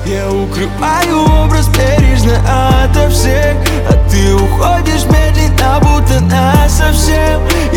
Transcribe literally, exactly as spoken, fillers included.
Я укрываю образ бережно ото всех, а ты уходишь медленно, будто насовсем.